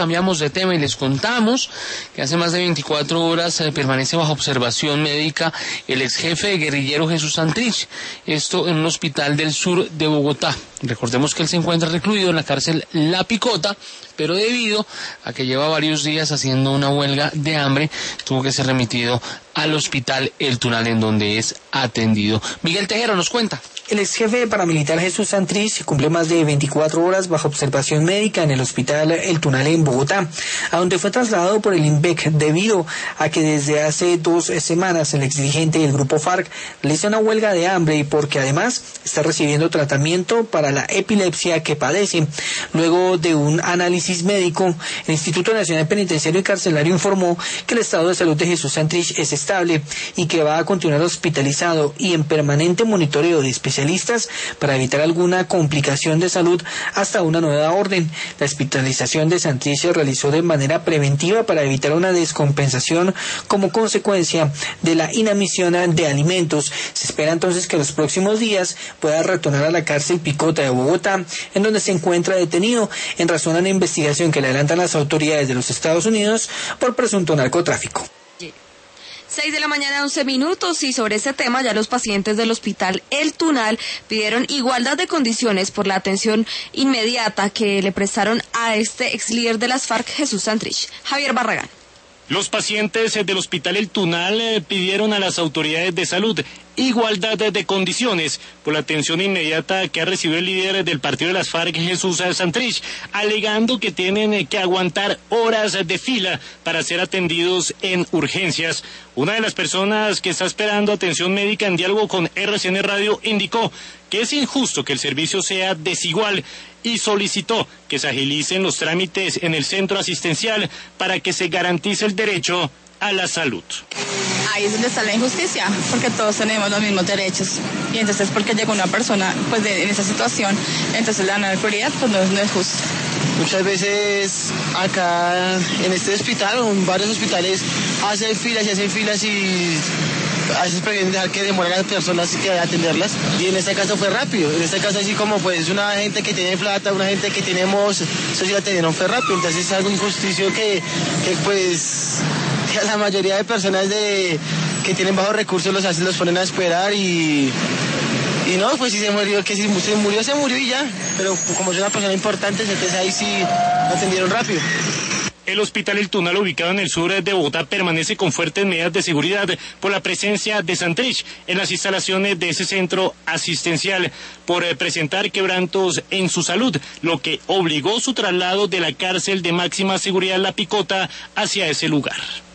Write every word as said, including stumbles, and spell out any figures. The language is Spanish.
cambiamos de tema y les contamos que hace más de veinticuatro horas eh, permanece bajo observación médica el ex jefe de guerrillero Jesús Santrich, esto en un hospital del sur de Bogotá. Recordemos que él se encuentra recluido en la cárcel La Picota, pero debido a que lleva varios días haciendo una huelga de hambre, tuvo que ser remitido al hospital El Tunal, en donde es atendido. Miguel Tejero nos cuenta. El ex jefe paramilitar Jesús Santrich cumple más de veinticuatro horas bajo observación médica en el hospital El Tunal en Bogotá, a donde fue trasladado por el INVEC debido a que desde hace dos semanas el exdirigente del grupo FARC realiza una huelga de hambre y porque además está recibiendo tratamiento para la epilepsia que padece. Luego de un análisis médico, el Instituto Nacional Penitenciario y Carcelario informó que el estado de salud de Jesús Santrich es estable y que va a continuar hospitalizado y en permanente monitoreo de especialistas para evitar alguna complicación de salud hasta una nueva orden. La hospitalización de Santrich se realizó de manera preventiva para evitar una descompensación como consecuencia de la inadmisión de alimentos. Se espera entonces que los próximos días pueda retornar a la cárcel Picota de Bogotá, en donde se encuentra detenido en razón a una investigación que le adelantan las autoridades de los Estados Unidos por presunto narcotráfico. seis de la mañana, once minutos, y sobre este tema ya los pacientes del hospital El Tunal pidieron igualdad de condiciones por la atención inmediata que le prestaron a este ex líder de las FARC, Jesús Santrich. Javier Barragán. Los pacientes del hospital El Tunal pidieron a las autoridades de salud igualdad de condiciones por la atención inmediata que ha recibido el líder del partido de las FARC, Jesús Santrich, alegando que tienen que aguantar horas de fila para ser atendidos en urgencias. Una de las personas que está esperando atención médica en diálogo con R C N Radio indicó que es injusto que el servicio sea desigual y solicitó que se agilicen los trámites en el centro asistencial para que se garantice el derecho a la salud. Ahí es donde está la injusticia, porque todos tenemos los mismos derechos, y entonces porque llegó una persona pues de, en esa situación, entonces le dan la prioridad, pues no, no es justo. Muchas veces acá en este hospital o en varios hospitales hacen filas y hacen filas y a veces prefieren dejar que demoren a las personas que atenderlas, y en este caso fue rápido. En este caso así como pues una gente que tiene plata, una gente que tenemos, eso sí la atendieron fue rápido, entonces es algo injusticio que, que pues a la mayoría de personas de que tienen bajos recursos los hacen, los ponen a esperar y y no, pues si se murió, que si se murió, se murió y ya, pero como es una persona importante, entonces ahí sí lo atendieron rápido. El hospital El Tunal, ubicado en el sur de Bogotá, permanece con fuertes medidas de seguridad por la presencia de Santrich en las instalaciones de ese centro asistencial por presentar quebrantos en su salud, lo que obligó su traslado de la cárcel de máxima seguridad La Picota hacia ese lugar.